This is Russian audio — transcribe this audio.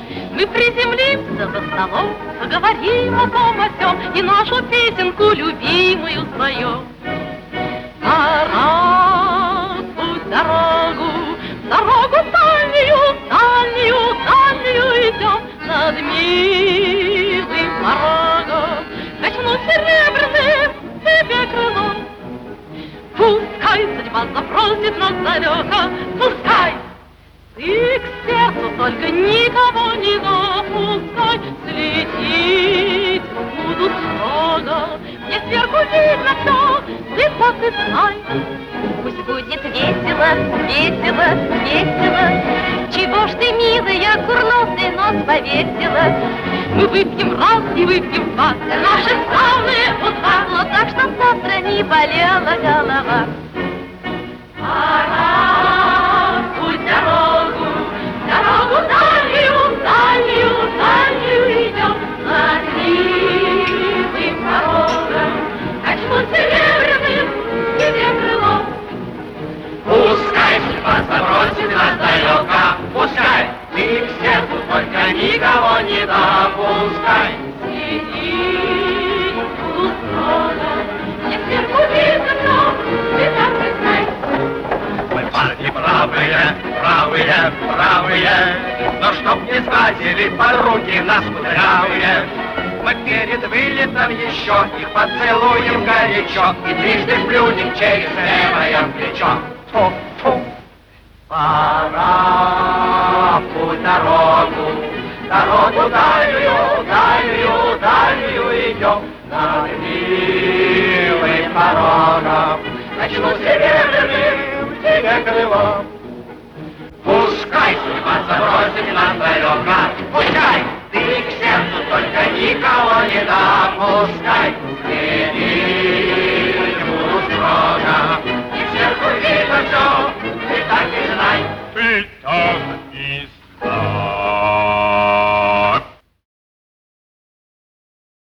Мы приземлимся за столом, поговорим о том о сём и нашу песенку любимую споем. Путь дорогу, дорогу дальнюю, дальнюю, дальнюю идем над милым порогом. Качну серебряным тебе крылом. Пускай судьба запросит нас далеко, пускай. Ты к сердцу только никого не допускай, слететь будут много. Мне сверху видно все, ты знай. Пусть будет весело, весело, весело. Чего ж ты, милая, курносый нос повесила? Мы выпьем раз и выпьем два за наши славные уста, но так, чтоб завтра не болела голова. Путь дорогу, дорогу дальнюю, дальнюю, дальнюю идем над милым порогом. Качну серебряным тебе крылом. Пускай судьба забросит нас далеко, пускай ты к сердцу только никого не допускай. Следить буду строго, мне сверху видно все, ты так и знай. Мы парни правые, правые, правые, но чтоб не сглазили подруги нас кудрявые, мы перед вылетом еще их поцелуем горячо и трижды плюнем через левое плечо. Фу-фу. Пора в путь дорогу, дорогу дальнюю, дальнюю, дальнюю идем над милым порогом.